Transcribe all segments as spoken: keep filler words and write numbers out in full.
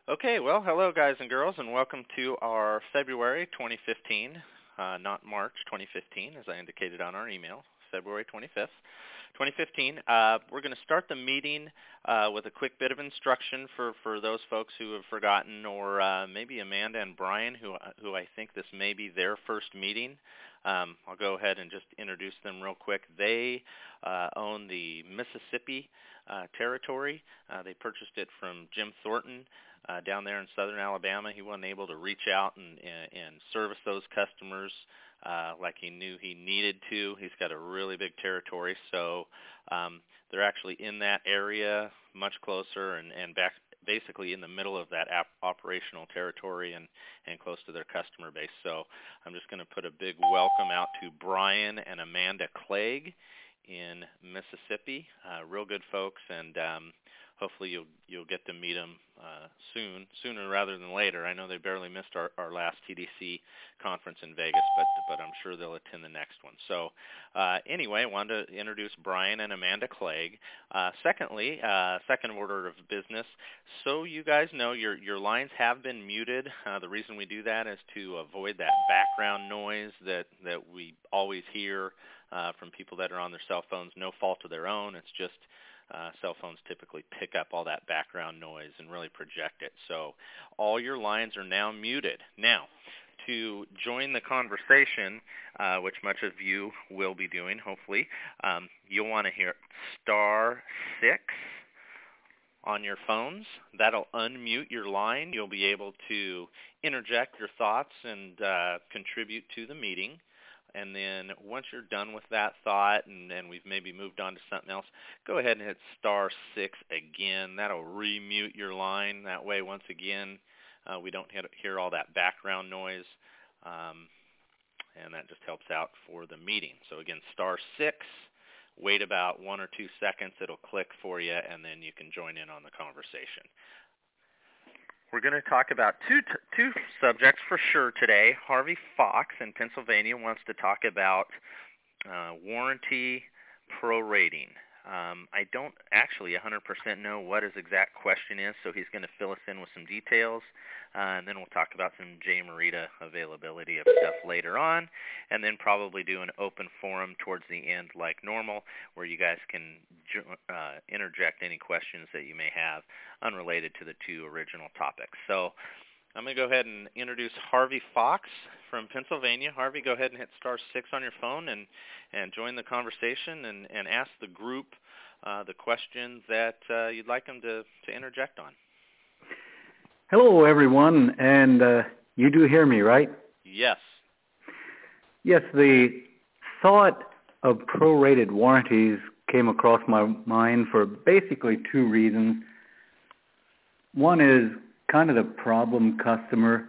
Okay, well, hello guys and girls, and welcome to our February twenty fifteen, uh, not March twenty fifteen, as I indicated on our email, February twenty-fifth, twenty fifteen. Uh, we're going to start the meeting uh, with a quick bit of instruction for, for those folks who have forgotten, or uh, maybe Amanda and Brian, who, who I think this may be their first meeting. Um, I'll go ahead and just introduce them real quick. They uh, own the Mississippi uh, territory. Uh, they purchased it from Jim Thornton. Uh, down there in southern Alabama. He wasn't able to reach out and, and, and service those customers uh, like he knew he needed to. He's got a really big territory, so um, they're actually in that area much closer and, and back basically in the middle of that ap- operational territory and, and close to their customer base. So I'm just going to put a big welcome out to Brian and Amanda Clegg in Mississippi. Uh, real good folks, and um, hopefully you'll you'll get to meet them uh, soon, sooner rather than later. I know they barely missed our, our last T D C conference in Vegas, but but I'm sure they'll attend the next one. So uh, anyway, I wanted to introduce Brian and Amanda Clegg. Uh, secondly, uh, second order of business, so you guys know your your lines have been muted. Uh, the reason we do that is to avoid that background noise that that we always hear uh, from people that are on their cell phones. No fault of their own. It's just Uh, cell phones typically pick up all that background noise and really project it. So all your lines are now muted. Now, to join the conversation, uh, which much of you will be doing, hopefully, um, you'll want to hear star six on your phones. That'll unmute your line. You'll be able to interject your thoughts and uh, contribute to the meeting. And then once you're done with that thought and, and we've maybe moved on to something else, go ahead and hit star six again. That'll remute your line. That way, once again, uh, we don't hit, hear all that background noise, um, and that just helps out for the meeting. So again, star six, wait about one or two seconds. It'll click for you, and then you can join in on the conversation. We're going to talk about two t- two subjects for sure today. Harvey Fox in Pennsylvania wants to talk about uh, warranty prorating. Um, I don't actually one hundred percent know what his exact question is, so he's going to fill us in with some details, uh, and then we'll talk about some J. Merita availability of stuff later on, and then probably do an open forum towards the end like normal, where you guys can uh, interject any questions that you may have unrelated to the two original topics. So I'm going to go ahead and introduce Harvey Fox from Pennsylvania. Harvey, go ahead and hit star six on your phone and, and join the conversation and, and ask the group uh, the questions that uh, you'd like them to, to interject on. Hello, everyone, and uh, you do hear me, right? Yes. Yes, the thought of prorated warranties came across my mind for basically two reasons. One is kind of the problem customer.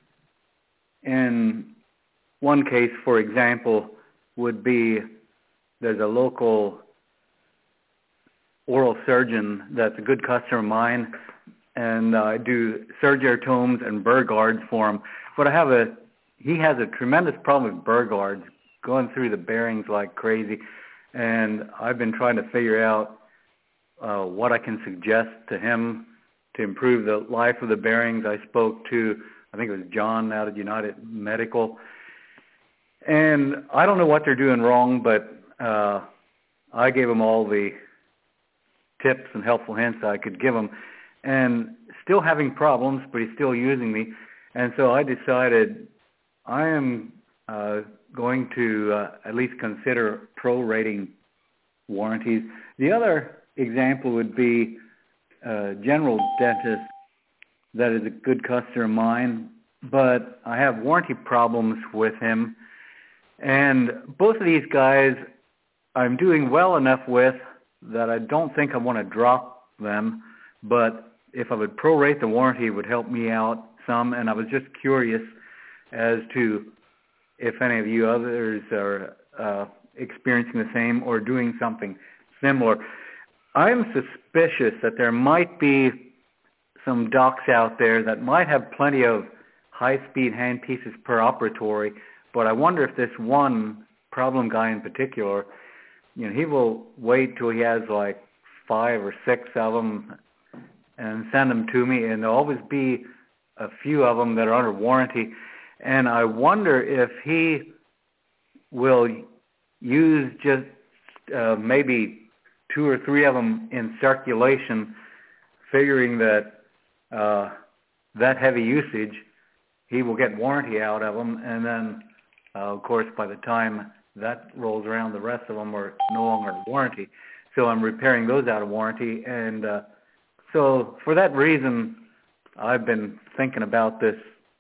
In one case, for example, would be there's a local oral surgeon that's a good customer of mine, and I do Surgertomes and Burghards for him. But I have a, he has a tremendous problem with Burghards, going through the bearings like crazy, and I've been trying to figure out uh, what I can suggest to him to improve the life of the bearings. I spoke to, I think it was John out of United Medical. And I don't know what they're doing wrong, but uh, I gave them all the tips and helpful hints I could give him. And still having problems, but he's still using me. And so I decided I am uh, going to uh, at least consider prorating warranties. The other example would be a general dentist that is a good customer of mine, but I have warranty problems with him. And both of these guys I'm doing well enough with that I don't think I want to drop them, but if I would prorate the warranty, it would help me out some, and I was just curious as to if any of you others are uh, experiencing the same or doing something similar. I'm suspicious that there might be some docs out there that might have plenty of high-speed handpieces per operatory, but I wonder if this one problem guy in particular, you know, he will wait till he has like five or six of them and send them to me, and there'll always be a few of them that are under warranty. And I wonder if he will use just uh, maybe two or three of them in circulation, figuring that uh, that heavy usage, he will get warranty out of them, and then, uh, of course, by the time that rolls around, the rest of them are no longer in warranty. So I'm repairing those out of warranty, and uh, so for that reason, I've been thinking about this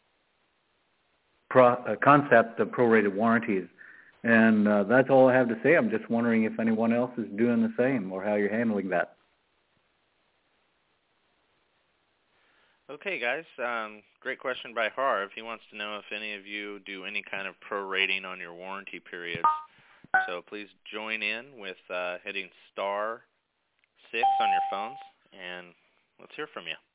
pro, uh, concept of prorated warranties, and uh, that's all I have to say. I'm just wondering if anyone else is doing the same or how you're handling that. Okay, guys. Um, great question by Harv. He wants to know if any of you do any kind of prorating on your warranty periods. So please join in with uh, hitting star six on your phones, and let's hear from you.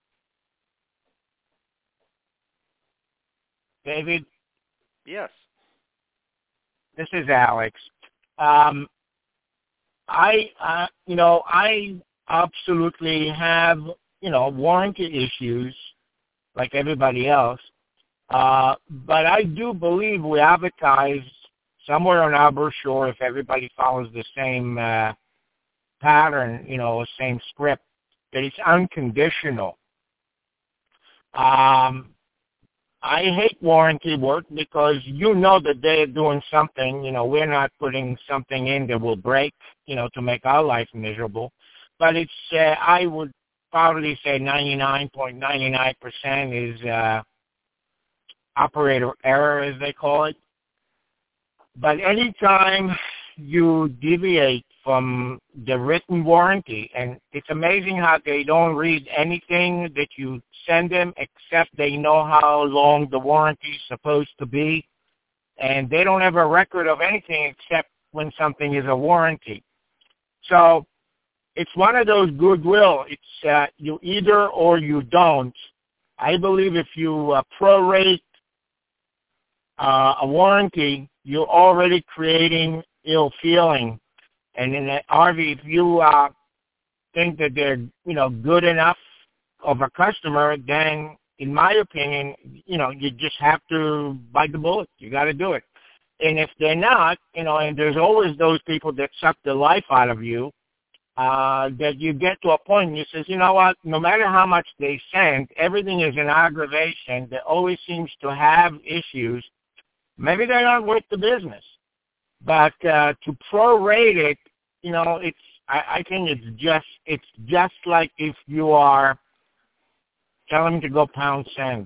David? Yes. This is Alex. Um, I, uh, you know, I absolutely have, you know, warranty issues like everybody else. Uh, but I do believe we advertise somewhere on our brochure, if everybody follows the same uh, pattern, you know, same script, that it's unconditional. Um, I hate warranty work because you know that they're doing something. You know, we're not putting something in that will break, you know, to make our life miserable. But it's, uh, I would probably say ninety-nine point nine nine percent is uh, operator error, as they call it. But anytime you deviate from the written warranty, and it's amazing how they don't read anything that you send them except they know how long the warranty is supposed to be, and they don't have a record of anything except when something is a warranty. So it's one of those goodwill. It's uh, you either or you don't. I believe if you uh, prorate uh, a warranty, you're already creating ill feeling. And in that R V, if you uh, think that they're, you know, good enough of a customer, then in my opinion, you know, you just have to bite the bullet. You got to do it. And if they're not, you know, and there's always those people that suck the life out of you, uh, that you get to a point and you say, you know what, no matter how much they send, everything is an aggravation that always seems to have issues. Maybe they're not worth the business. But uh, to prorate it, you know, it's I, I think it's just it's just like if you are telling them to go pound sand.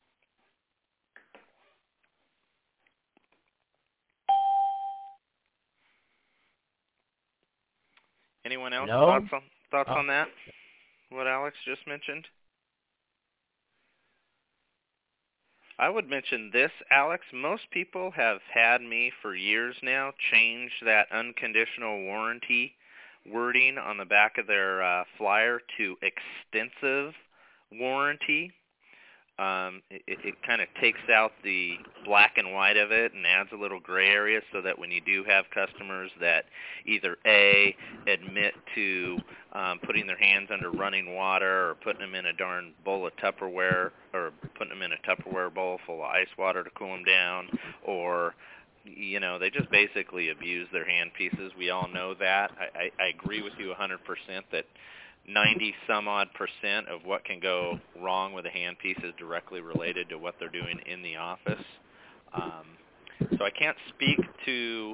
Anyone else No? thoughts on thoughts oh. on that? What Alex just mentioned? I would mention this, Alex. Most people have had me for years now change that unconditional warranty wording on the back of their uh, flyer to extensive warranty. Um, it it kind of takes out the black and white of it and adds a little gray area so that when you do have customers that either A, admit to um, putting their hands under running water or putting them in a darn bowl of Tupperware or putting them in a Tupperware bowl full of ice water to cool them down, or you know, they just basically abuse their hand pieces. We all know that. I, I, I agree with you one hundred percent that ninety some odd percent of what can go wrong with a handpiece is directly related to what they're doing in the office. Um, so I can't speak to,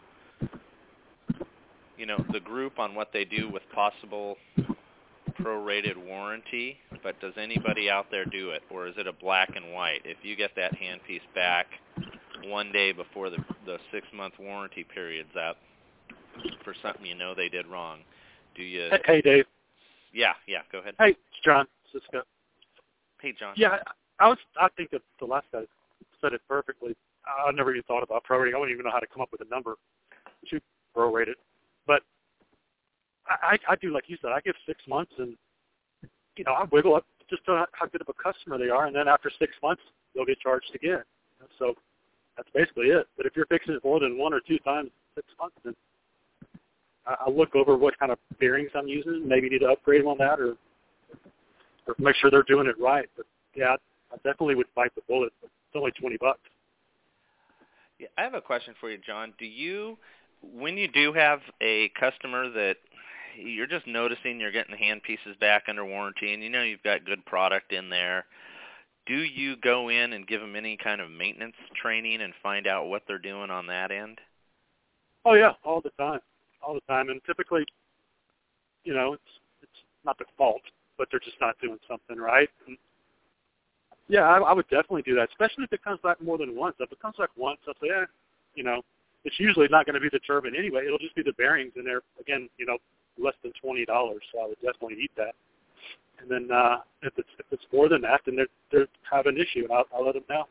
you know, the group on what they do with possible prorated warranty, but does anybody out there do it, or is it a black and white? If you get that handpiece back one day before the, the six-month warranty period's up for something you know they did wrong, do you... Hey, Dave. Yeah, yeah, go ahead. Hey, it's John Cisco. Hey, John. Yeah, I was. I think that the last guy said it perfectly. I never even thought about prorating. I wouldn't even know how to come up with a number to prorate it. But I, I do like you said. I give six months, and you know, I wiggle up just to how good of a customer they are, and then after six months, they'll get charged again. So that's basically it. But if you're fixing it more than one or two times in six months, then I'll look over what kind of bearings I'm using, maybe need to upgrade them on that, or or make sure they're doing it right. But yeah, I definitely would bite the bullet. But it's only twenty bucks. Yeah, I have a question for you, John. Do you, when you do have a customer that you're just noticing you're getting the hand pieces back under warranty, and you know you've got good product in there, do you go in and give them any kind of maintenance training and find out what they're doing on that end? Oh yeah, all the time, all the time, and typically, you know, it's it's not their fault, but they're just not doing something right. And yeah, I, I would definitely do that, especially if it comes back more than once. If it comes back once, I'll say, yeah, you know, it's usually not going to be the turbine anyway. It'll just be the bearings, and they're, again, you know, less than twenty dollars, so I would definitely eat that. And then uh, if it's if it's more than that, then they're they have an issue, and I'll, I'll let them know.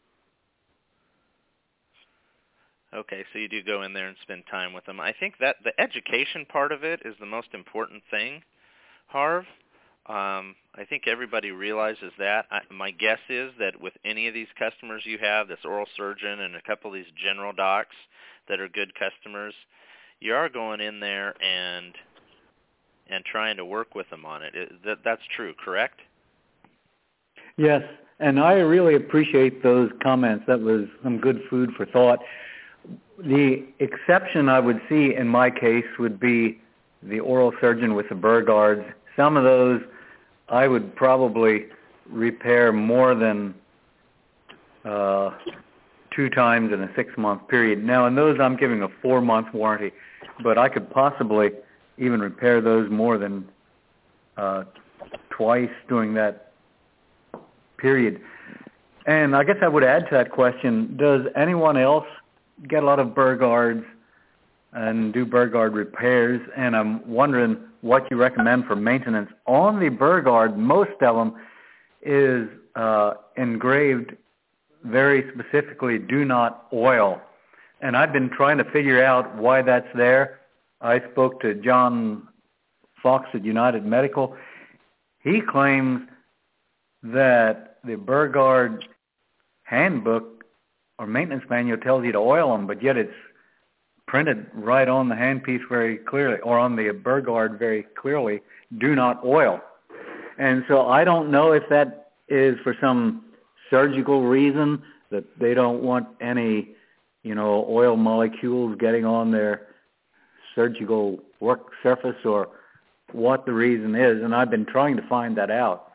Okay, so you do go in there and spend time with them. I think that the education part of it is the most important thing, Harv. Um, I think everybody realizes that. I, my guess is that with any of these customers you have, this oral surgeon and a couple of these general docs that are good customers, you are going in there and and trying to work with them on it. it that, that's true, correct? Yes, and I really appreciate those comments. That was some good food for thought. The exception I would see in my case would be the oral surgeon with the burr guards. Some of those I would probably repair more than uh, two times in a six-month period. Now, in those, I'm giving a four-month warranty, but I could possibly even repair those more than uh, twice during that period. And I guess I would add to that question, does anyone else get a lot of burr guards and do burr guard repairs? And I'm wondering what you recommend for maintenance on the burr guard. Most of them is uh, engraved very specifically, do not oil. And I've been trying to figure out why that's there. I spoke to John Fox at United Medical. He claims that the burr guard handbook or maintenance manual tells you to oil them, but yet it's printed right on the handpiece very clearly, or on the burr guard very clearly, do not oil. And so I don't know if that is for some surgical reason, that they don't want any, you know, oil molecules getting on their surgical work surface, or what the reason is, and I've been trying to find that out.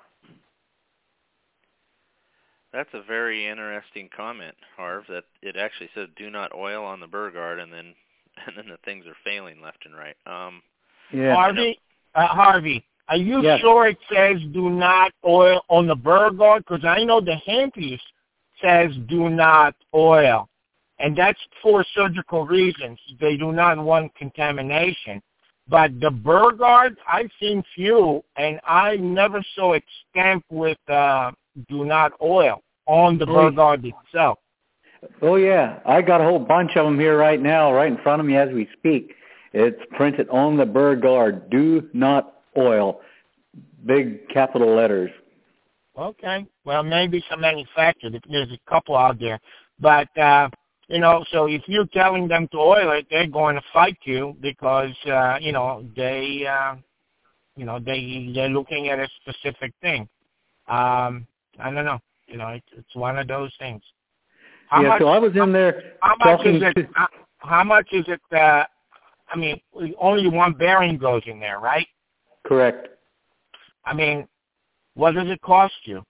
That's a very interesting comment, Harv, that it actually says do not oil on the burr guard, and then and then the things are failing left and right. Um, yeah. Harvey, uh, Harvey, are you yes. sure it says do not oil on the burr guard? Because I know the handpiece says do not oil, and that's for surgical reasons. They do not want contamination. But the burr guard, I've seen few, and I never saw it stamped with uh, do not oil on the burr guard itself. Oh, yeah. I got a whole bunch of them here right now, right in front of me as we speak. It's printed on the burr guard, do not oil, big capital letters. Okay. Well, maybe some manufacturer. There's a couple out there. But, uh, you know, so if you're telling them to oil it, they're going to fight you because, uh, you know, they, uh, you know, they, they're looking at a specific thing. Um, I don't know. You know, it's, it's one of those things. How yeah, much, so I was in there how much talking is it, to... how, how much is it, uh, I mean, only one bearing goes in there, right? Correct. I mean, what does it cost you?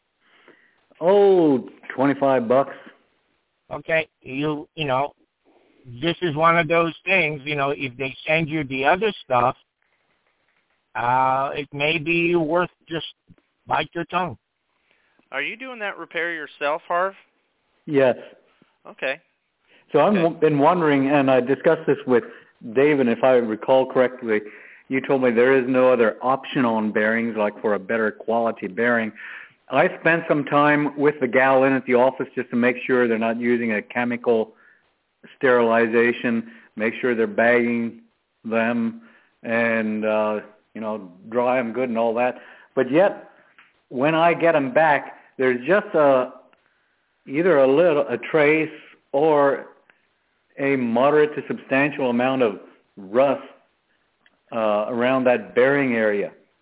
Oh, twenty-five bucks. Okay, you, you know, this is one of those things, you know, if they send you the other stuff, uh, it may be worth just bite your tongue. are you doing that repair yourself, Harv? Yes. Okay. So I've Okay. been wondering, and I discussed this with David, if I recall correctly, you told me there is no other option on bearings, like for a better quality bearing. I spent some time with the gal in at the office just to make sure they're not using a chemical sterilization, make sure they're bagging them and, uh, you know, dry them good and all that. But yet, when I get them back, there's just a either a little, a trace or a moderate to substantial amount of rust uh, around that bearing area.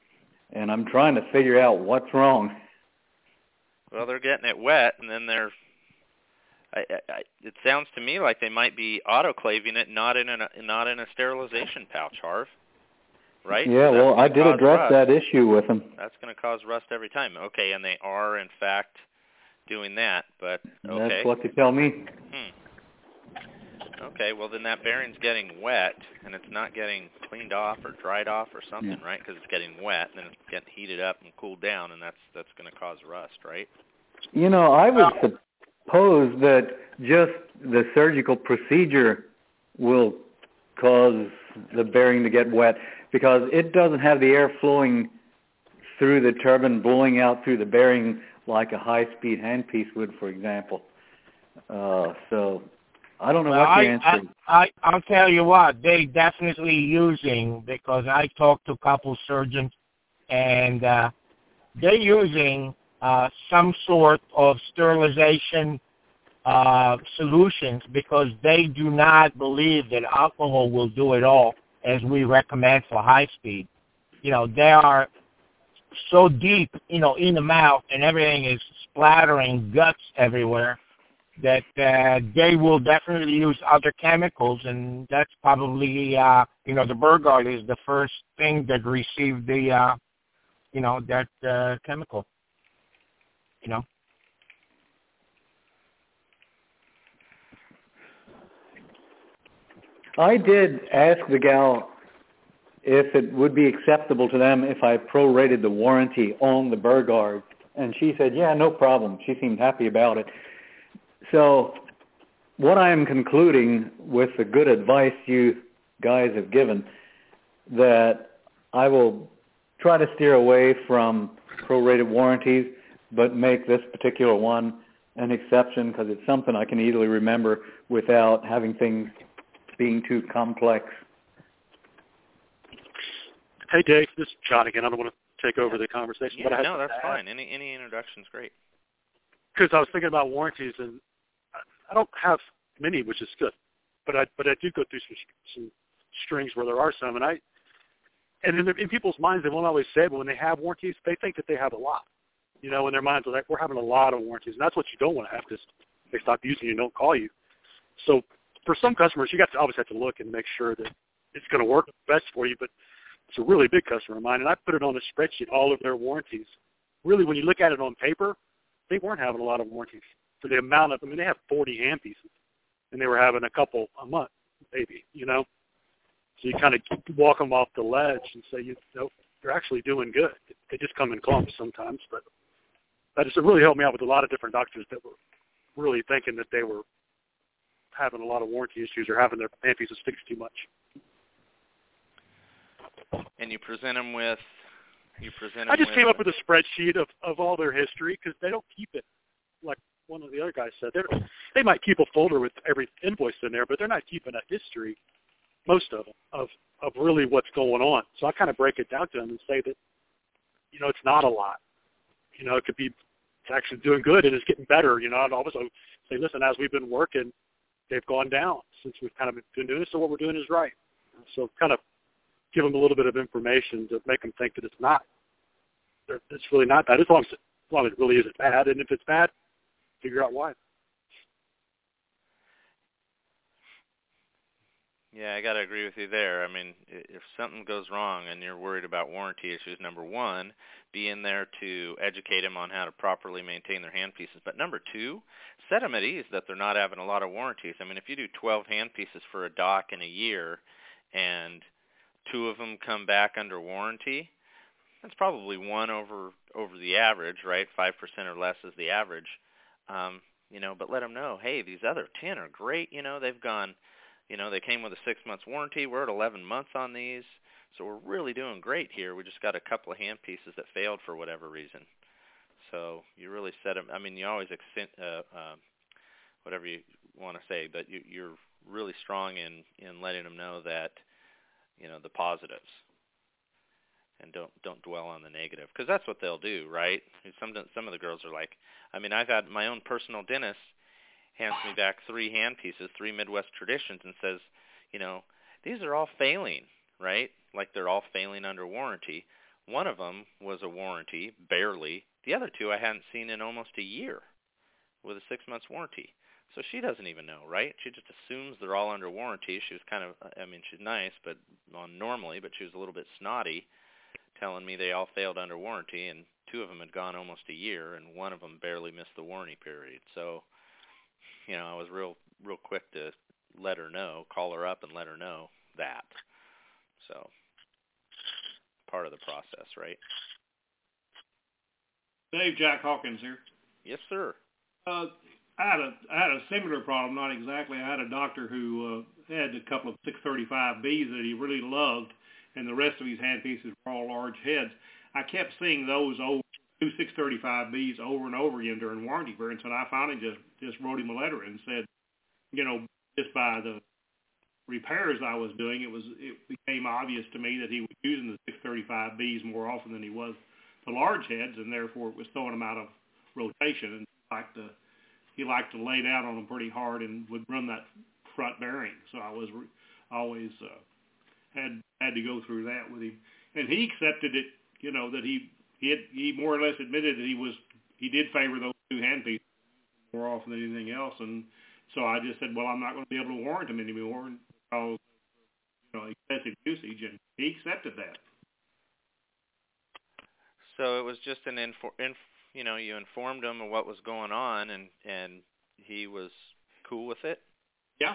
and I'm trying to figure out what's wrong. Well, they're getting it wet, and then they're. I, I, it sounds to me like they might be autoclaving it, not in a not in a sterilization pouch, Harv. Right? Yeah, so well, I did address rust. that issue with them. That's going to cause rust every time. Okay, and they are in fact doing that, but okay. That's what they tell me. Hmm. Okay, well then that bearing's getting wet, and it's not getting cleaned off or dried off or something, Yeah. right? Because it's getting wet, and then it's getting heated up and cooled down, and that's that's going to cause rust, right? You know, I would suppose that just the surgical procedure will cause the bearing to get wet because it doesn't have the air flowing through the turbine, blowing out through the bearing like a high-speed handpiece would, for example. Uh, so I don't know well, what the I, answer I, is. I, I'll tell you what, they definitely using, because I talked to a couple surgeons, and uh, they're using uh, some sort of sterilization uh, solutions because they do not believe that alcohol will do it all, as we recommend for high speed. You know, they are so deep, you know, in the mouth, and everything is splattering guts everywhere, that uh, they will definitely use other chemicals, and that's probably, uh, you know, the Burgard is the first thing that received the, uh, you know, that uh, chemical, you know. I did ask the gal if it would be acceptable to them if I prorated the warranty on the Burgard, and she said, yeah, no problem. She seemed happy about it. So what I am concluding with the good advice you guys have given, that I will try to steer away from prorated warranties, but make this particular one an exception because it's something I can easily remember without having things being too complex. Hey, Dave, this is John again. I don't want to take over the conversation. Yeah, but I have no, to that's add, fine. Any any introduction's great. Because I was thinking about warranties, and I don't have many, which is good, but I but I do go through some some strings where there are some, and I and in, the, in people's minds they won't always say, but when they have warranties, they think that they have a lot. You know, in their minds, they're like, we're having a lot of warranties, and that's what you don't want to have because they stop using you and don't call you. So for some customers, you got to obviously have to look and make sure that it's going to work best for you, but it's a really big customer of mine, and I put it on a spreadsheet, all of their warranties. Really, when you look at it on paper, they weren't having a lot of warranties for the amount of, I mean, they have forty handpieces, and they were having a couple a month, maybe, you know? So you kind of walk them off the ledge and say, you know, they're actually doing good. They just come in clumps sometimes, but that just really helped me out with a lot of different doctors that were really thinking that they were having a lot of warranty issues or having their handpieces fixed too much. And you present them with, you present them I just with, came up with a spreadsheet of, of all their history because they don't keep it like one of the other guys said. They're, they might keep a folder with every invoice in there, but they're not keeping a history, most of them, of, of really what's going on. So I kind of break it down to them and say that, you know, it's not a lot. You know, it could be it's actually doing good and it's getting better. You know, and also say, listen, as we've been working, they've gone down since we've kind of been doing this, so what we're doing is right. So kind of give them a little bit of information to make them think that it's not. It's really not bad, as long as, it, as long as it really isn't bad. And if it's bad, figure out why. Yeah, I got to agree with you there. I mean, if something goes wrong and you're worried about warranty issues, number one, be in there to educate them on how to properly maintain their handpieces. But number two, set them at ease that they're not having a lot of warranties. I mean, if you do twelve handpieces for a dock in a year and two of them come back under warranty, that's probably one over over the average, right? five percent or less is the average. Um, you know, but let them know, hey, these other ten are great. You know, they've gone, you know, they came with a six months warranty. We're at eleven months on these. So we're really doing great here. We just got a couple of hand pieces that failed for whatever reason. So you really set them, I mean, you always extend, uh, uh, whatever you want to say, but you, you're really strong in, in letting them know that, you know, the positives. And don't don't dwell on the negative, because that's what they'll do, right? Some some of the girls are like, I mean, I've had my own personal dentist hands me back three hand pieces, three Midwest traditions, and says, you know, these are all failing, right? Like they're all failing under warranty. One of them was a warranty, barely. The other two I hadn't seen in almost a year with a six months warranty. So she doesn't even know, right? She just assumes they're all under warranty. She was kind of, I mean, she's nice, but on normally, but she was a little bit snotty, telling me they all failed under warranty, and two of them had gone almost a year, and one of them barely missed the warranty period. So, you know, I was real, real quick to let her know, call her up and let her know that. So, part of the process, right? Dave, Jack Hawkins here. Yes, sir. Uh, I had a I had a similar problem, not exactly. I had a doctor who uh, had a couple of six thirty-five Bs that he really loved, and the rest of his handpieces were all large heads. I kept seeing those over two six thirty-five Bs over and over again during warranty periods, and I finally just just wrote him a letter and said, you know, just by the repairs I was doing, it was it became obvious to me that he was using the six thirty-five Bs more often than he was the large heads, and therefore it was throwing them out of rotation. And like the he liked to lay down on them pretty hard and would run that front bearing. So I was re- always uh, had had to go through that with him, and he accepted it. You know that he he had, he more or less admitted that he was he did favor those two handpieces more often than anything else, and so I just said, well, I'm not going to be able to warrant them anymore because you know excessive usage, and he accepted that. So it was just an info. Inf- you know, you informed him of what was going on, and and he was cool with it? Yeah.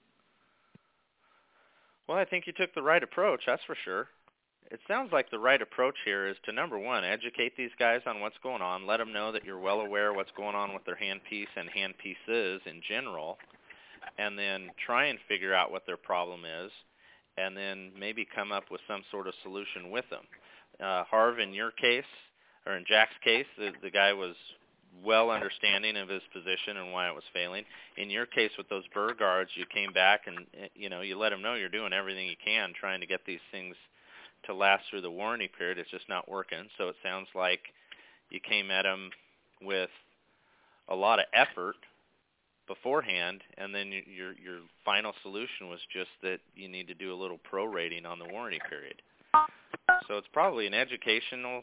Well, I think you took the right approach, that's for sure. It sounds like the right approach here is to, number one, educate these guys on what's going on, let them know that you're well aware of what's going on with their handpiece and handpieces in general, and then try and figure out what their problem is, and then maybe come up with some sort of solution with them. Uh, Harv, in your case, or in Jack's case, the, the guy was well understanding of his position and why it was failing. In your case with those burr guards, you came back and, you know, you let them know you're doing everything you can trying to get these things to last through the warranty period. It's just not working. So it sounds like you came at them with a lot of effort beforehand, and then your your final solution was just that you need to do a little prorating on the warranty period. So it's probably an educational,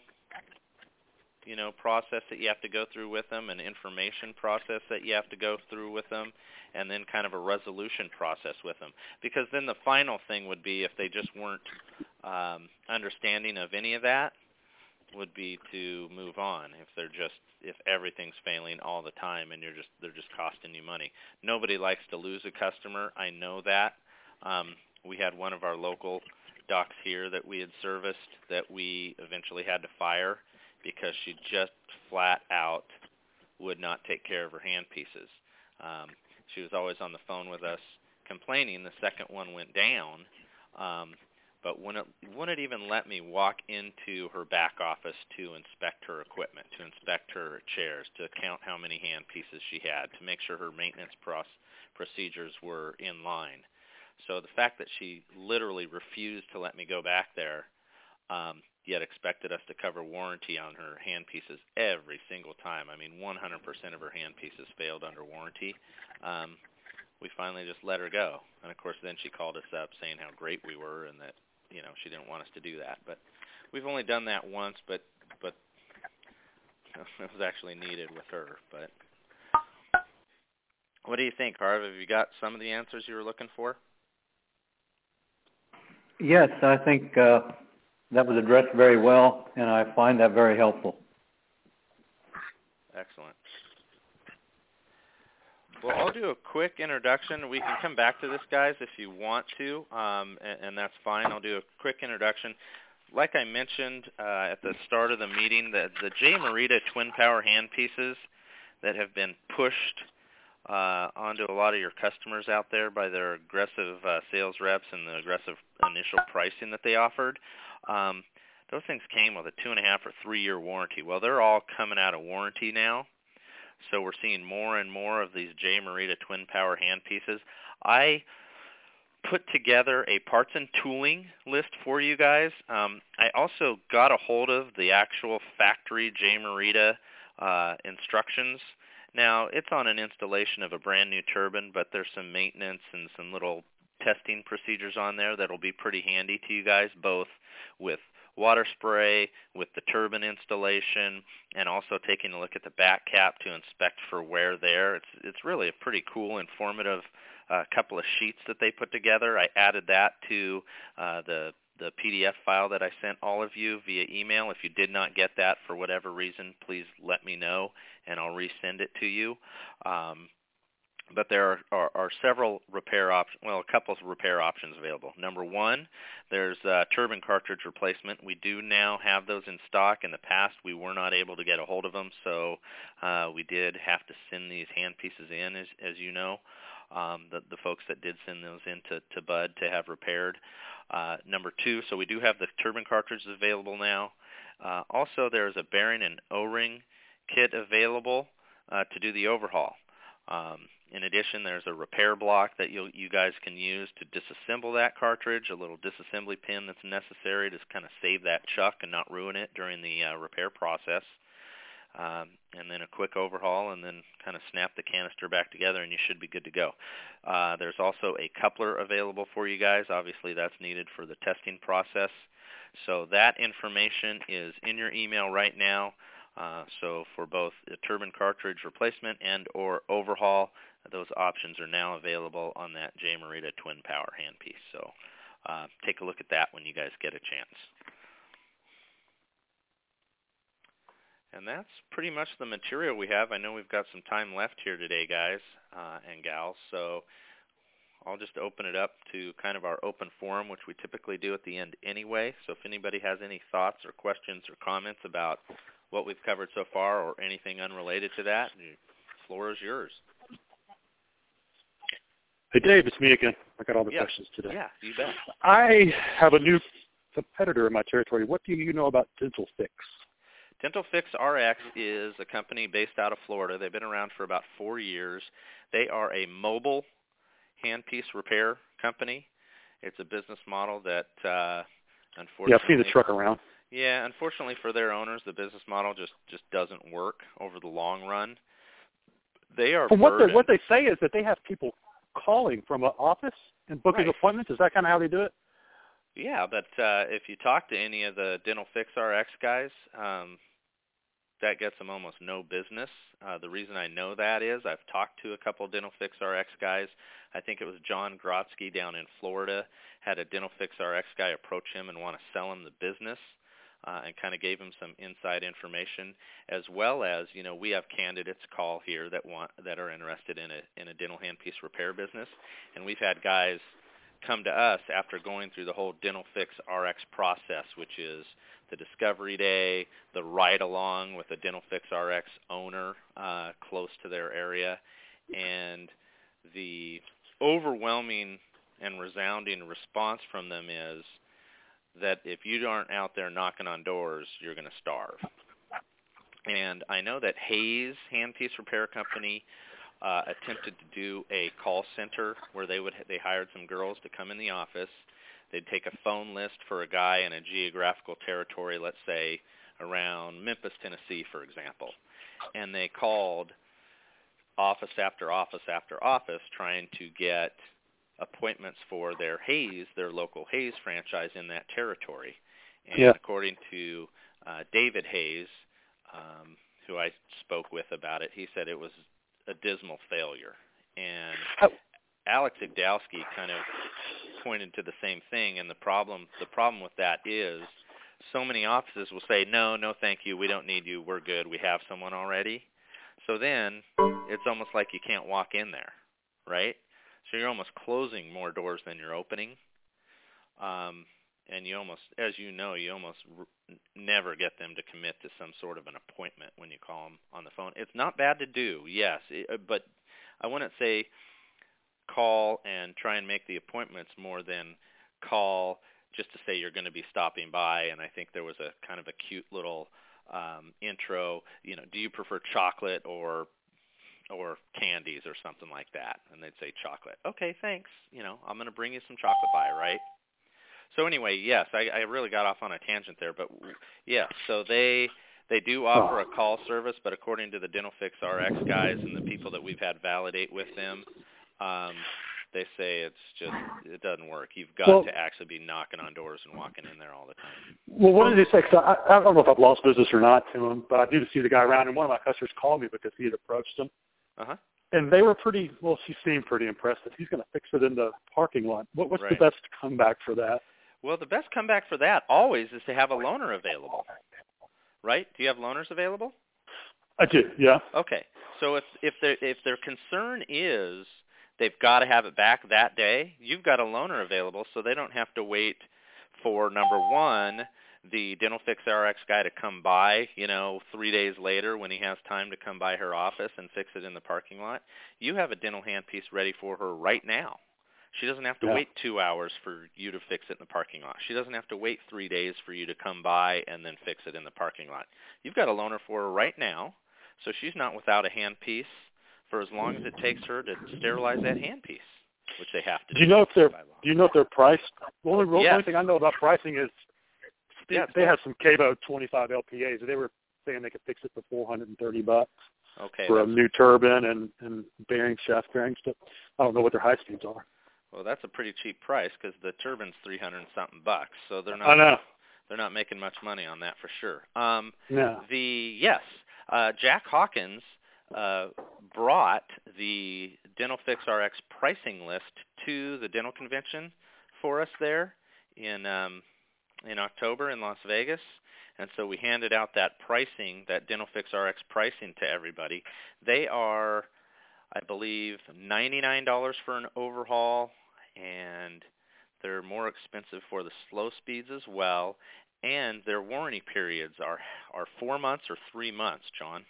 you know, process that you have to go through with them, an information process that you have to go through with them, and then kind of a resolution process with them. Because then the final thing would be, if they just weren't um, understanding of any of that, would be to move on. If they're just, if everything's failing all the time and you're just, they're just costing you money. Nobody likes to lose a customer. I know that. Um, we had one of our local docs here that we had serviced that we eventually had to fire because she just flat out would not take care of her handpieces. Um, she was always on the phone with us complaining. The second one went down, um, but wouldn't, wouldn't even let me walk into her back office to inspect her equipment, to inspect her chairs, to count how many handpieces she had, to make sure her maintenance pros- procedures were in line. So the fact that she literally refused to let me go back there, um, yet expected us to cover warranty on her handpieces every single time. I mean, one hundred percent of her handpieces failed under warranty. Um, we finally just let her go. And, of course, then she called us up saying how great we were and that, you know, she didn't want us to do that. But we've only done that once, but, but you know, it was actually needed with her. But what do you think, Harv? Have you got some of the answers you were looking for? Yes, I think uh, that was addressed very well, and I find that very helpful. Excellent. Well, I'll do a quick introduction. We can come back to this, guys, if you want to, um, and, and that's fine. I'll do a quick introduction. Like I mentioned uh, at the start of the meeting, the, the J. Merita twin power handpieces that have been pushed uh, onto a lot of your customers out there by their aggressive uh, sales reps and the aggressive initial pricing that they offered, um, those things came with a two and a half or three year warranty. Well, they're all coming out of warranty now, so we're seeing more and more of these J. Merita twin power handpieces. I put together a parts and tooling list for you guys. Um, I also got a hold of the actual factory J. Merita uh, instructions. Now, it's on an installation of a brand new turbine, but there's some maintenance and some little testing procedures on there that'll be pretty handy to you guys, both with water spray with the turbine installation, and also taking a look at the back cap to inspect for wear there. It's it's really a pretty cool, informative uh, couple of sheets that they put together. I added that to uh, the the P D F file that I sent all of you via email. If you did not get that for whatever reason, please let me know, and I'll resend it to you. Um, But there are, are, are several repair options, well, a couple of repair options available. Number one, there's uh, turbine cartridge replacement. We do now have those in stock. In the past, we were not able to get a hold of them, so uh, we did have to send these hand pieces in, as, as you know, um, the, the folks that did send those in to, to Bud to have repaired. Uh, number two, so we do have the turbine cartridges available now. Uh, also, there's a bearing and O-ring kit available uh, to do the overhaul. Um, in addition, there's a repair block that you you guys can use to disassemble that cartridge, a little disassembly pin that's necessary to kind of save that chuck and not ruin it during the uh, repair process. Um, and then a quick overhaul, and then kind of snap the canister back together, and you should be good to go. Uh, there's also a coupler available for you guys. Obviously, that's needed for the testing process. So that information is in your email right now. Uh, so for both the turbine cartridge replacement and or overhaul, those options are now available on that J. Marita Twin Power handpiece. So uh, take a look at that when you guys get a chance. And that's pretty much the material we have. I know we've got some time left here today, guys uh, and gals, so I'll just open it up to kind of our open forum, which we typically do at the end anyway. So if anybody has any thoughts or questions or comments about what we've covered so far or anything unrelated to that, the floor is yours. Hey, Dave, it's me again. I got all the yeah. questions today. Yeah, you bet. I have a new competitor in my territory. What do you know about Dental Fix? Dental Fix R X is a company based out of Florida. They've been around for about four years. They are a mobile handpiece repair company. It's a business model that, uh, unfortunately, yeah, I've seen the truck around. Yeah, unfortunately for their owners, the business model just, just doesn't work over the long run. They are. From what they, burdened. what they say is that they have people calling from an office and booking right. appointments. Is that kind of how they do it? Yeah, but uh, if you talk to any of the Dental Fix R X guys, um, that gets them almost no business. Uh, the reason I know that is I've talked to a couple of Dental Fix R X guys. I think it was John Grotsky down in Florida had a Dental Fix R X guy approach him and want to sell him the business, uh, and kind of gave him some inside information, as well as, you know, we have candidates call here that want that are interested in a in a dental handpiece repair business, and we've had guys come to us after going through the whole Dental Fix R X process, which is the discovery day, the ride-along with a Dental Fix R X owner uh, close to their area, and the overwhelming and resounding response from them is that if you aren't out there knocking on doors, you're going to starve. And I know that Hayes Handpiece Repair Company Uh, attempted to do a call center where they would they hired some girls to come in the office. They'd take a phone list for a guy in a geographical territory, let's say around Memphis, Tennessee, for example, and they called office after office after office trying to get appointments for their Hayes, their local Hayes franchise in that territory. And yeah. according to uh, David Hayes, um, who I spoke with about it, he said it was a dismal failure. And How? Alex Igdowski kind of pointed to the same thing, and the problem the problem with that is so many offices will say, no, no, thank you, we don't need you, we're good, we have someone already. So then it's almost like you can't walk in there, right? So you're almost closing more doors than you're opening. Um, and you almost, as you know, you almost r- never get them to commit to some sort of an appointment when you call them on the phone. It's not bad to do, yes, it, but I wouldn't say call and try and make the appointments more than call just to say you're going to be stopping by. And I think there was a kind of a cute little um, intro, you know, do you prefer chocolate or or candies or something like that? And they'd say chocolate. Okay, thanks. You know, I'm going to bring you some chocolate by, right? So anyway, yes, I, I really got off on a tangent there, but yeah, so they they do offer a call service, but according to the Dental Fix R X guys and the people that we've had validate with them, um, They say it's just, it doesn't work. You've got well, to actually be knocking on doors and walking in there all the time. Well, what did he say? Cause I, I don't know if I've lost business or not to him, but I do see the guy around, and one of my customers called me because he had approached him. Uh-huh. And they were pretty, well, she seemed pretty impressed that he's going to fix it in the parking lot. What, what's Right. the best comeback for that? Well, the best comeback for that always is to have a loaner available, right? Do you have loaners available? I do, yeah. Okay. So if if their if their concern is they've got to have it back that day, you've got a loaner available, so they don't have to wait for, number one, the Dental Fix R X guy to come by, you know, three days later when he has time to come by her office and fix it in the parking lot. You have a dental handpiece ready for her right now. She doesn't have to Yeah. wait two hours for you to fix it in the parking lot. She doesn't have to wait three days for you to come by and then fix it in the parking lot. You've got a loaner for her right now, so she's not without a handpiece for as long as it takes her to sterilize that handpiece, which they have to do. Do you know if they're by law. Do you know if they're priced? The only, the Yes. only thing I know about pricing is they, Yes, they well- have some Cabo twenty-five L P As. They were saying they could fix it for four hundred thirty bucks Okay. for a that's- new turbine and and bearing shaft bearing stuff. I don't know what their high speeds are. Well, that's a pretty cheap price because the turbine's three hundred and something bucks, so they're not. I know. They're not making much money on that for sure. Um, Yeah. The yes, uh, Jack Hawkins uh, brought the Dental Fix R X pricing list to the dental convention for us there in um, in October in Las Vegas, and so we handed out that pricing, that Dental Fix R X pricing to everybody. They are, I believe, ninety-nine dollars for an overhaul, and they're more expensive for the slow speeds as well, and their warranty periods are are four months or three months, John.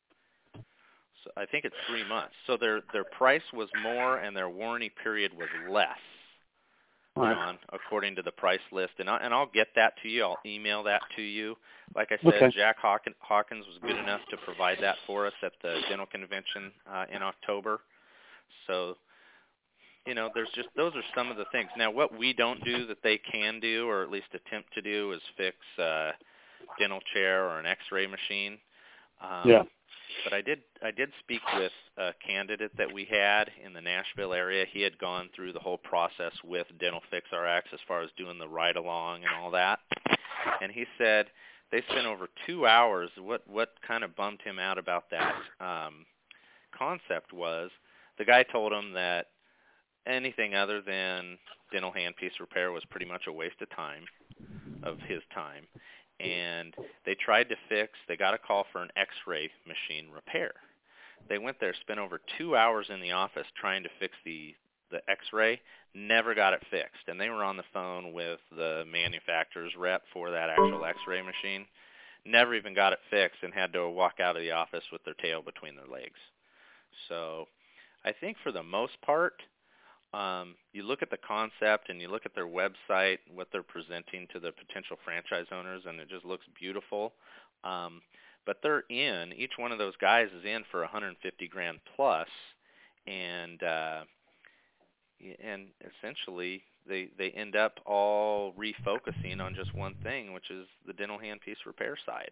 So I think it's three months. So their their price was more and their warranty period was less, Right. John, according to the price list. And, I, and I'll get that to you. I'll email that to you. Like I said, Okay. Jack Hawkins, Hawkins was good enough to provide that for us at the dental convention uh, in October. So, you know, there's just those are some of the things. Now, what we don't do that they can do, or at least attempt to do, is fix a dental chair or an X-ray machine. Um, Yeah. But I did I did speak with a candidate that we had in the Nashville area. He had gone through the whole process with Dental Fix R X as far as doing the ride-along and all that. And he said they spent over two hours. What what kind of bummed him out about that um, concept was the guy told him that anything other than dental handpiece repair was pretty much a waste of time, of his time. And they tried to fix, they got a call for an X-ray machine repair. They went there, spent over two hours in the office trying to fix the, the X-ray, never got it fixed. And they were on the phone with the manufacturer's rep for that actual X-ray machine, never even got it fixed and had to walk out of the office with their tail between their legs. So I think for the most part, Um, you look at the concept and you look at their website, what they're presenting to the potential franchise owners, and it just looks beautiful. Um, but they're in, each one of those guys is in for one hundred fifty grand plus, and uh, and essentially they they end up all refocusing on just one thing, which is the dental handpiece repair side.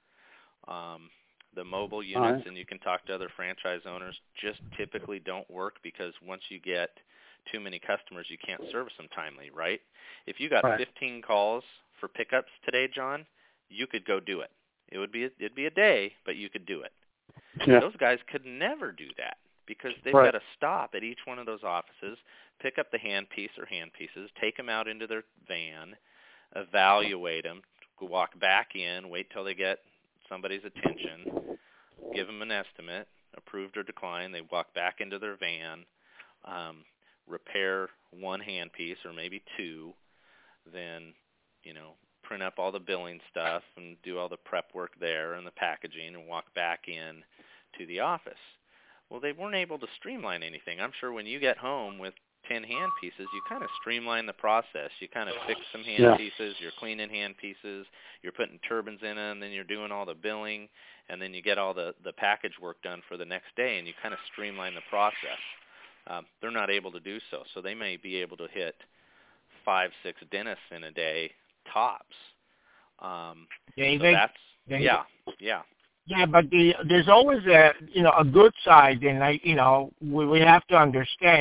Um, the mobile units, right. and you can talk to other franchise owners, just typically don't work because once you get too many customers, you can't service them timely, right? If you got Right. fifteen calls for pickups today, John, you could go do it. It would be a, it'd be a day, but you could do it. Yeah. Those guys could never do that because they've Right. got to stop at each one of those offices, pick up the handpiece or handpieces, take them out into their van, evaluate them, walk back in, wait till they get somebody's attention, give them an estimate, approved or declined. They walk back into their van, um, repair one handpiece or maybe two, then, you know, print up all the billing stuff and do all the prep work there and the packaging and walk back in to the office. Well, they weren't able to streamline anything. I'm sure when you get home with ten hand pieces, you kind of streamline the process. You kind of fix some hand Yeah. pieces, you're cleaning hand pieces, you're putting turbines in them, then you're doing all the billing, and then you get all the, the package work done for the next day, and you kind of streamline the process. Um, they're not able to do so, so they may be able to hit five, six dentists in a day tops. Um, David, so that's David? yeah, yeah. Yeah, but the, there's always a you know a good side, and I you know we we have to understand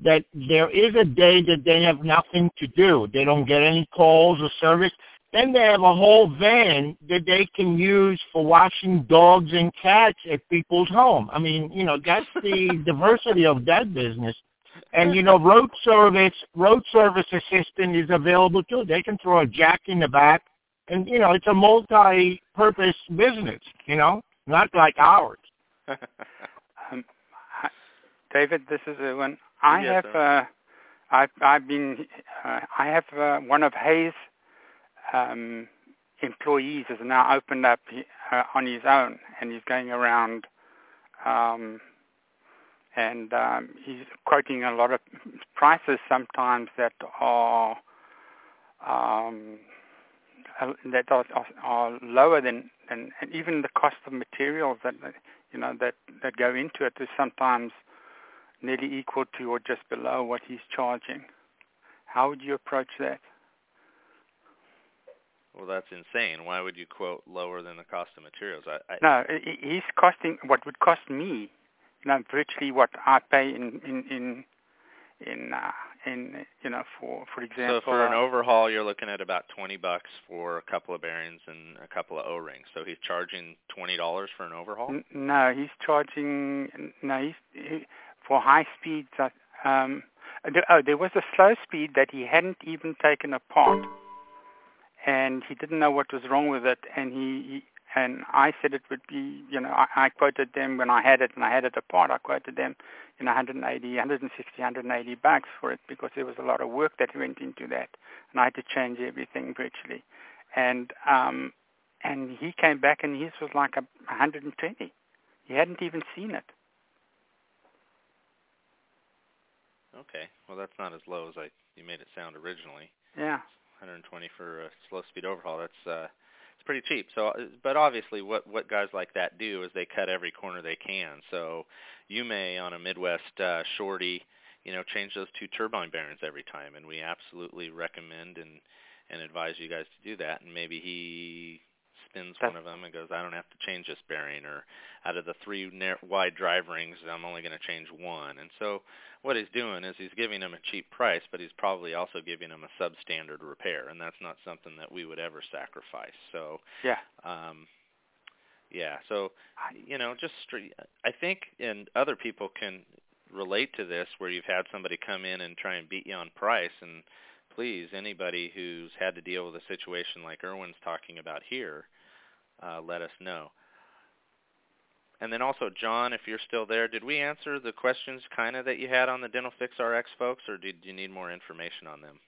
that there is a day that they have nothing to do. They don't get any calls or service. Then they have a whole van that they can use for washing dogs and cats at people's home. I mean, you know, that's the diversity of that business. And, you know, road service, road service assistant is available too. They can throw a jack in the back. And, you know, it's a multi-purpose business, you know, not like ours. um, David, this is Erwin. I yes, have, uh, I've, I've been, uh, I have uh, one of Hayes' um, employees has now opened up uh, on his own, and he's going around, um, and um, he's quoting a lot of prices sometimes that are um, that are, are lower than, than and even the cost of materials that you know that, that go into it is sometimes nearly equal to or just below what he's charging. How would you approach that? Well, that's insane. Why would you quote lower than the cost of materials? I, I No, he's costing what would cost me, you know, virtually what I pay in in in in, uh, in you know for for example. So for an uh, overhaul, you're looking at about twenty bucks for a couple of bearings and a couple of O-rings. So he's charging twenty dollars for an overhaul. N- no, he's charging. No, he's he, for high speeds. Uh, um, oh, there was a slow speed that he hadn't even taken apart. And he didn't know what was wrong with it, and he, he and I said it would be, you know, I, I quoted them when I had it, and I had it apart. I quoted them, you know, one hundred eighty, one hundred sixty, one hundred eighty bucks for it because there was a lot of work that went into that, and I had to change everything virtually, and um, and he came back and his was like a one hundred twenty. He hadn't even seen it. Okay, well that's not as low as I you made it sound originally. Yeah. one hundred twenty for a slow speed overhaul. That's uh, it's pretty cheap. So, but obviously, what what guys like that do is they cut every corner they can. So, you may on a Midwest uh, shorty, you know, change those two turbine bearings every time, and we absolutely recommend and and advise you guys to do that. And maybe he spins That's, one of them and goes, I don't have to change this bearing, or out of the three narrow, wide drive rings, I'm only going to change one. And so what he's doing is he's giving them a cheap price, but he's probably also giving them a substandard repair, and that's not something that we would ever sacrifice. So, yeah, um, yeah. So, you know, just straight, I think, and other people can relate to this, where you've had somebody come in and try and beat you on price. And please, anybody who's had to deal with a situation like Erwin's talking about here, uh, let us know. And then also, John, if you're still there, did we answer the questions kind of that you had on the Dental Fix R X folks, or did you need more information on them?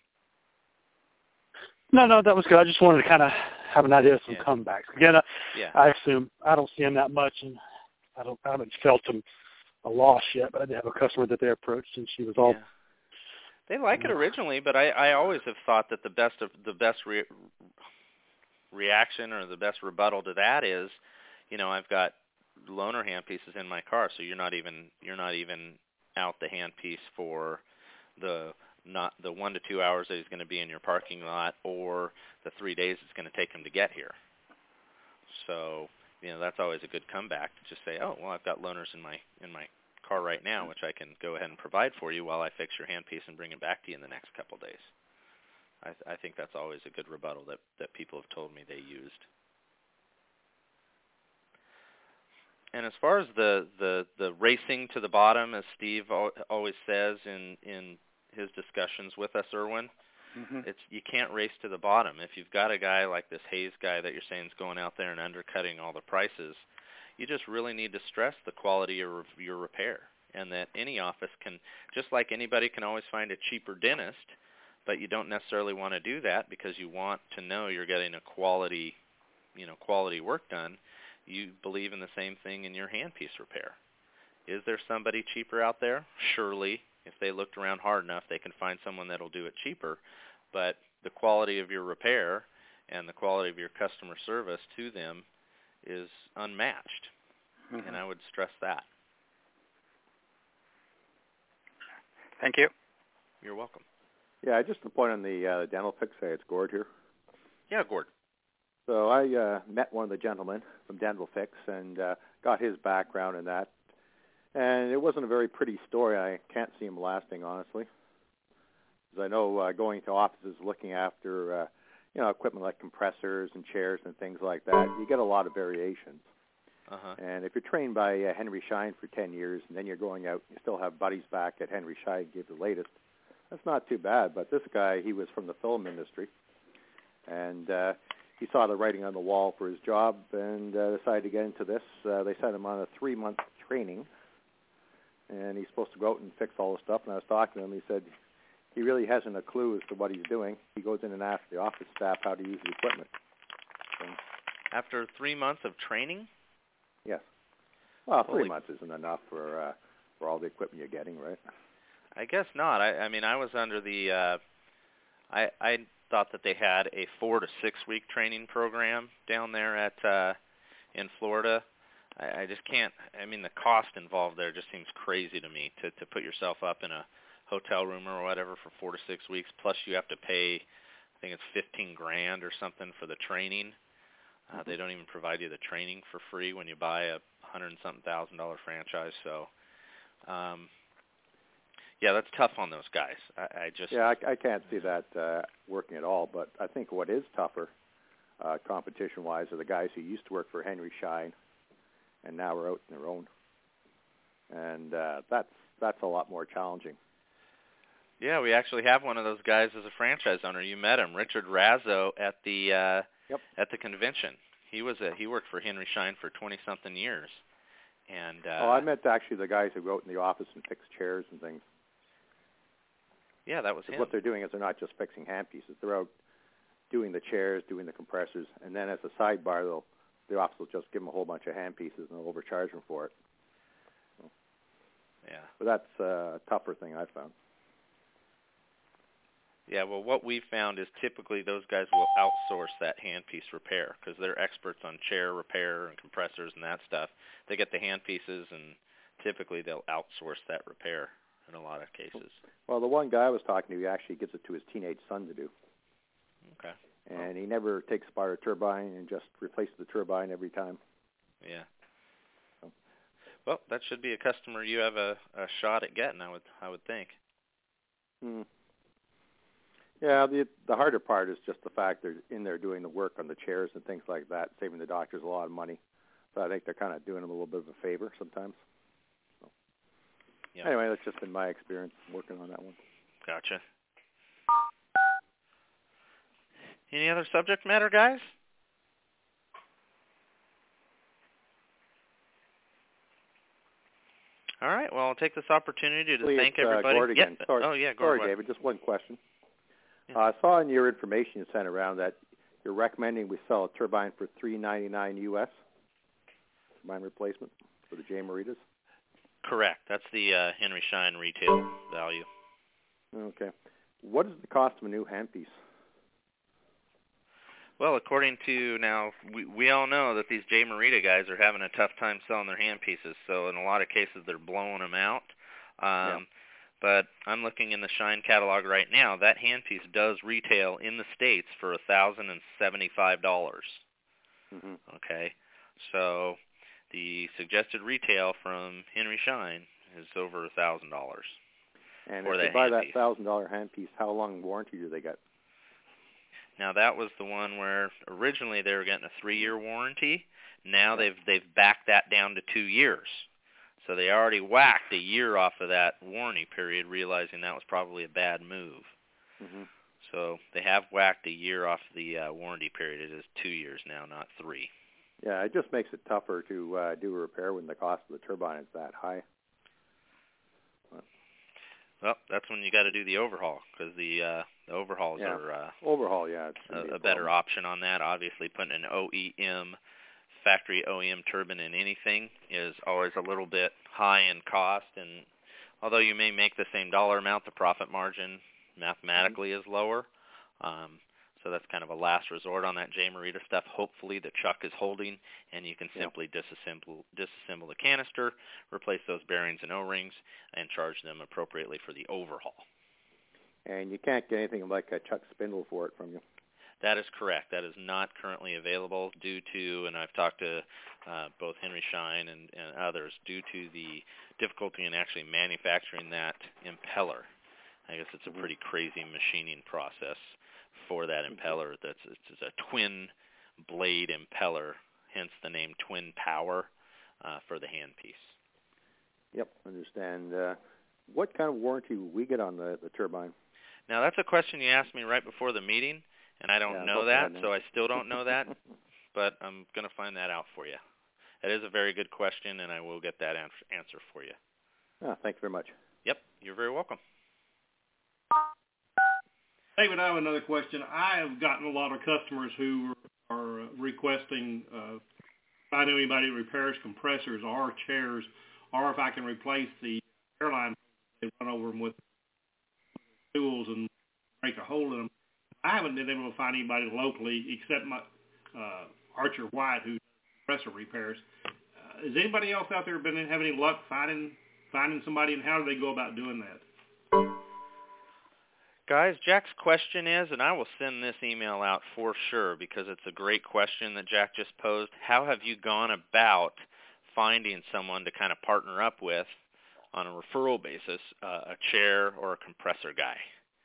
No, no, that was good. I just wanted to kind of have an idea of some yeah. comebacks. Again, I, yeah. I assume I don't see them that much, and I don't I haven't felt them a loss yet. But I did have a customer that they approached, and she was all. Yeah. They like it originally, but I, I always have thought that the best of the best re- reaction or the best rebuttal to that is, you know, I've got loaner handpieces in my car, so you're not even you're not even out the handpiece for the not the one to two hours that he's going to be in your parking lot, or the three days it's going to take him to get here. So, you know, that's always a good comeback to just say, oh, well, I've got loaners in my in my car right now, which I can go ahead and provide for you while I fix your handpiece and bring it back to you in the next couple of days. I, I think that's always a good rebuttal that, that people have told me they used. And as far as the, the, the racing to the bottom, as Steve always says in, in his discussions with us, Erwin, mm-hmm. it's you can't race to the bottom. If you've got a guy like this Hayes guy that you're saying is going out there and undercutting all the prices, you just really need to stress the quality of your repair, and that any office can, just like anybody can always find a cheaper dentist, but you don't necessarily want to do that because you want to know you're getting a quality, you know, quality work done. You believe in the same thing in your handpiece repair. Is there somebody cheaper out there? Surely, if they looked around hard enough, they can find someone that'll do it cheaper, but the quality of your repair and the quality of your customer service to them is unmatched, mm-hmm. and I would stress that. Thank you. You're welcome. Yeah, just a point on the uh, Dental Fix. Hey, it's Gord here. Yeah, Gord. So I uh, met one of the gentlemen from Dental Fix and uh, got his background in that. And it wasn't a very pretty story. I can't see him lasting, honestly. Because I know uh, going to offices looking after, uh, you know, equipment like compressors and chairs and things like that, you get a lot of variations. Uh-huh. And if you're trained by uh, Henry Schein for ten years and then you're going out, you still have buddies back at Henry Schein give the latest, that's not too bad. But this guy, he was from the film industry. And uh, he saw the writing on the wall for his job and uh, decided to get into this. Uh, they sent him on a three-month training. And he's supposed to go out and fix all the stuff. And I was talking to him. He said he really hasn't a clue as to what he's doing. He goes in and asks the office staff how to use the equipment. So, after three months of training? Yes. Well, Holy. three months isn't enough for uh, for all the equipment you're getting, right? I guess not. I, I mean, I was under the. Uh, I I thought that they had a four to six week training program down there at uh, in Florida. I, I just can't. I mean, the cost involved there just seems crazy to me to to put yourself up in a hotel room or whatever for four to six weeks. Plus, you have to pay. I think it's fifteen grand or something for the training. Uh, they don't even provide you the training for free when you buy a hundred and something thousand dollar franchise. So, um, yeah, that's tough on those guys. I, I just yeah, I, I can't see that uh, working at all. But I think what is tougher, uh, competition-wise, are the guys who used to work for Henry Schein and now are out on their own, and uh, that's that's a lot more challenging. Yeah, we actually have one of those guys as a franchise owner. You met him, Richard Razzo, at the uh, yep. at the convention. He was a, he worked for Henry Schein for twenty something years, and uh, oh, I meant actually the guys who go out in the office and fix chairs and things. Yeah, that was him. What they're doing is they're not just fixing hand pieces; they're out doing the chairs, doing the compressors, and then as a sidebar, they'll the office will just give them a whole bunch of hand pieces and they'll overcharge them for it. So, yeah, but that's a tougher thing I've found. Yeah, well, what we've found is typically those guys will outsource that handpiece repair because they're experts on chair repair and compressors and that stuff. They get the handpieces, and typically they'll outsource that repair in a lot of cases. Well, the one guy I was talking to, he actually gives it to his teenage son to do. Okay. And he never takes apart a turbine and just replaces the turbine every time. Yeah. So. Well, that should be a customer you have a, a shot at getting, I would I would think. Hmm. Yeah, the the harder part is just the fact they're in there doing the work on the chairs and things like that, saving the doctors a lot of money. So I think they're kind of doing them a little bit of a favor sometimes. So. Yeah. Anyway, that's just been my experience working on that one. Gotcha. Any other subject matter, guys? All right. Well, I'll take this opportunity to Please, thank everybody. Uh, Gord again. Yep. Sorry, oh, yeah, Gord. sorry David. Just one question. Yeah. Uh, I saw in your information you sent around that you're recommending we sell a turbine for three ninety-nine U S turbine replacement for the J. Maritas. Correct. That's the uh, Henry Schein retail value. Okay. What is the cost of a new handpiece? Well, according to now, we, we all know that these J. Marita guys are having a tough time selling their handpieces. So in a lot of cases, they're blowing them out. Um, yeah. But I'm looking in the Schein catalog right now. That handpiece does retail in the States for one thousand seventy-five dollars. Mm-hmm. Okay. So the suggested retail from Henry Schein is over one thousand dollars. And for if that you buy that handpiece. one thousand dollars handpiece, how long warranty do they get? Now that was the one where originally they were getting a three-year warranty. Now they've they've backed that down to two years. So they already whacked a year off of that warranty period, realizing that was probably a bad move. Mm-hmm. So they have whacked a year off the uh, warranty period. It is two years now, not three. Yeah, it just makes it tougher to uh, do a repair when the cost of the turbine is that high. Well, that's when you got to do the overhaul because the, uh, the overhauls yeah. are uh, overhaul. Yeah, it's a, be a, a better problem. option on that. Obviously, putting an O E M factory O E M turbine in anything is always a little bit high in cost, and although you may make the same dollar amount, the profit margin mathematically mm-hmm. is lower. Um, so that's kind of a last resort on that J. Marita stuff. Hopefully the chuck is holding, and you can simply yeah. disassemble disassemble the canister, replace those bearings and O-rings, and charge them appropriately for the overhaul. And you can't get anything like a chuck spindle for it from you. That is correct. That is not currently available due to, and I've talked to uh, both Henry Schein and, and others, due to the difficulty in actually manufacturing that impeller. I guess it's a pretty crazy machining process for that impeller. That's it's a twin blade impeller, hence the name Twin Power uh, for the handpiece. Yep, understand. Uh, what kind of warranty will we get on the, the turbine? Now, that's a question you asked me right before the meeting, and I don't yeah, know that, so I still don't know that, but I'm going to find that out for you. That is a very good question, and I will get that answer for you. Oh, thank you very much. Yep, you're very welcome. David, I have another question. I have gotten a lot of customers who are requesting uh, if I know anybody that repairs compressors or chairs, or if I can replace the airline they run over them with tools and break a hole in them. I haven't been able to find anybody locally except my uh, Archer White who does compressor repairs. Uh, has anybody else out there been having any luck finding finding somebody, and how do they go about doing that? Guys, Jack's question is, and I will send this email out for sure because it's a great question that Jack just posed. How have you gone about finding someone to kind of partner up with on a referral basis, uh, a chair or a compressor guy?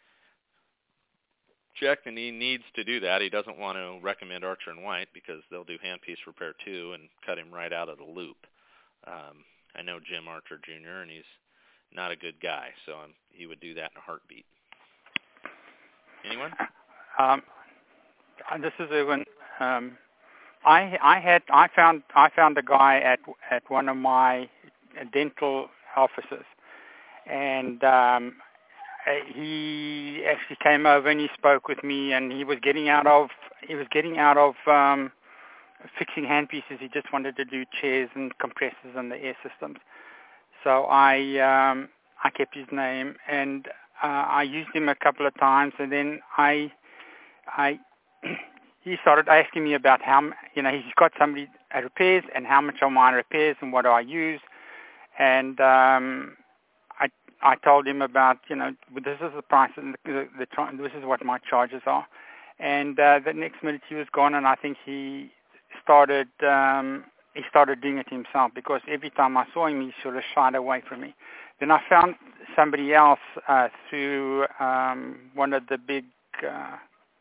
Jack, and he needs to do that. He doesn't want to recommend Archer and White because they'll do handpiece repair too and cut him right out of the loop. Um, I know Jim Archer Junior, and he's not a good guy, so um, he would do that in a heartbeat. Anyone? Um, this is Ewan. Um, I I had I found I found a guy at at one of my dental offices, and um, he actually came over and he spoke with me, and he was getting out of he was getting out of um, fixing handpieces. He just wanted to do chairs and compressors and the air systems. So I um, I kept his name, and uh, I used him a couple of times, and then I I he started asking me about how, you know, he's got somebody at repairs and how much are my repairs and what do I use, and um, I I told him about, you know, this is the price and the, the, the this is what my charges are, and uh, the next minute he was gone, and I think he started um, he started doing it himself because every time I saw him he sort of shied away from me. Then I found somebody else uh, through um, one of the big uh,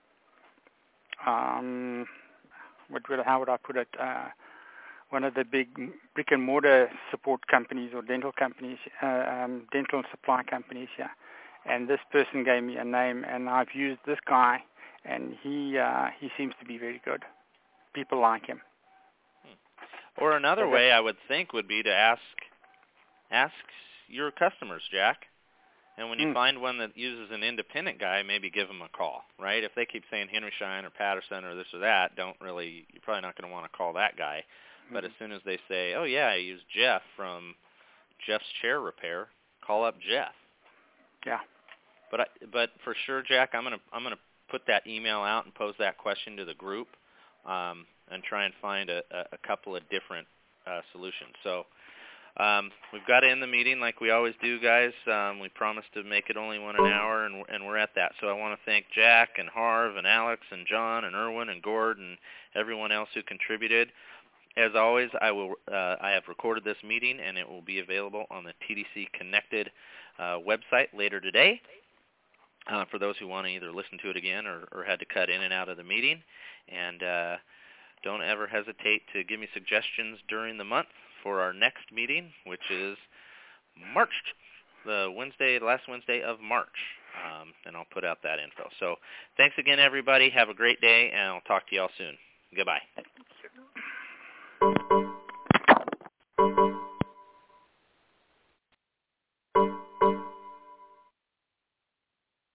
um, what would, how would I put it? Uh, one of the big brick and mortar support companies or dental companies, uh, um, dental supply companies here. And this person gave me a name, and I've used this guy, and he uh, he seems to be very good. People like him. Or another Okay. way I would think would be to ask ask your customers, Jack. And when you mm. find one that uses an independent guy, maybe give them a call, right? If they keep saying Henry Schein or Patterson or this or that, don't really, you're probably not going to want to call that guy. Mm-hmm. But as soon as they say, oh, yeah, I use Jeff from Jeff's Chair Repair, call up Jeff. Yeah. But I, but for sure, Jack, I'm gonna I'm gonna put that email out and pose that question to the group, um, and try and find a, a couple of different uh, solutions. So. Um, we've got to end the meeting like we always do, guys. Um, we promised to make it only one an hour, and, and we're at that. So I want to thank Jack and Harv and Alex and John and Erwin and Gord and everyone else who contributed. As always, I will uh, I have recorded this meeting, and it will be available on the T D C Connected uh, website later today uh, for those who want to either listen to it again or, or had to cut in and out of the meeting. And uh, don't ever hesitate to give me suggestions during the month for our next meeting, which is March, the Wednesday, last Wednesday of March, um, and I'll put out that info. So thanks again, everybody. Have a great day, and I'll talk to you all soon. Goodbye.